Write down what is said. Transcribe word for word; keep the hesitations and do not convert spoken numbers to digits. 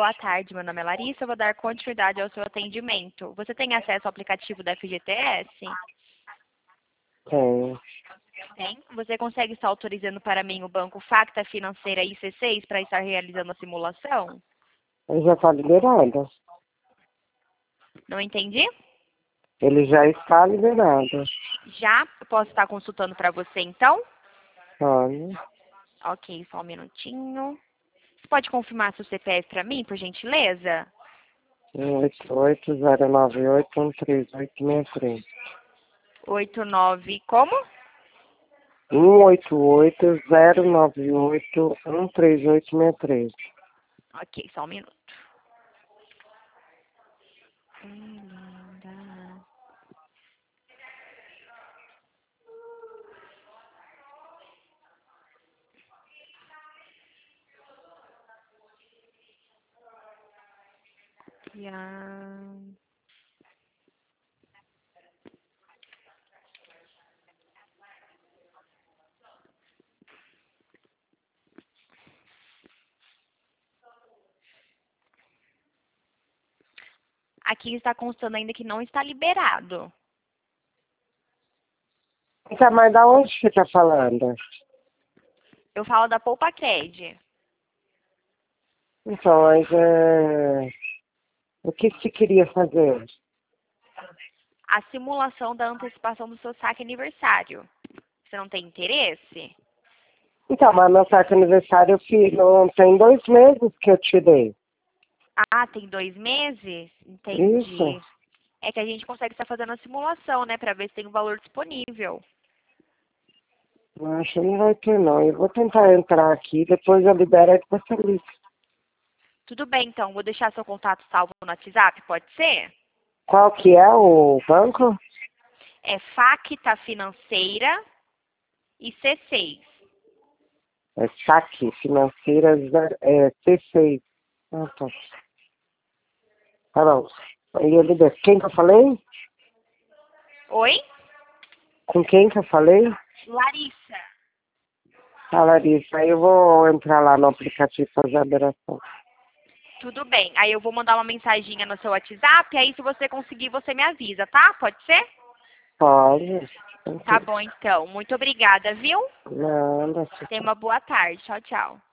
boa tarde. Meu nome é Larissa, eu vou dar continuidade ao seu atendimento. Você tem acesso ao aplicativo da F G T S? Tem. Tem. Você consegue estar autorizando para mim o banco Facta Financeira I C seis para estar realizando a simulação? Ele já está liberado. Não entendi? Ele já está liberado. Já? Eu posso estar consultando para você, então? Olha. Ok, só um minutinho. Você pode confirmar seu C P F para mim, por gentileza? um oito oito zero nove oito um três oito seis três. oito nove como? um oito oito zero nove oito um três oito seis três. Ok, só um minuto. Hum, linda. Ian. Aqui está constando ainda que não está liberado. Então, mas da onde você está falando? Eu falo da Poupa Cred. Então, mas é... o que você queria fazer? A simulação da antecipação do seu saque aniversário. Você não tem interesse? Então, mas meu saque aniversário eu fiz, não, tem dois meses que eu tirei. Ah, tem dois meses? Entendi. Isso. É que a gente consegue estar fazendo a simulação, né? Pra ver se tem um valor disponível. Eu acho que não vai ter, não. Eu vou tentar entrar aqui, depois eu libero aí pra você liga. Tudo bem, então. Vou deixar seu contato salvo no WhatsApp, pode ser? Qual que é o banco? É Facta Financeira e C seis. É saque financeira zero- é, C seis. Ah, tá. Tá bom. Aí eu libero. Quem que eu falei? Oi? Com quem que eu falei? Larissa. Ah, Larissa, aí eu vou entrar lá no aplicativo e fazer a liberação. Tudo bem. Aí eu vou mandar uma mensaginha no seu WhatsApp, aí se você conseguir, você me avisa, tá? Pode ser? Pode. Tá bom, então. Muito obrigada, viu? Nada. Tenha uma boa tarde. Tchau, tchau.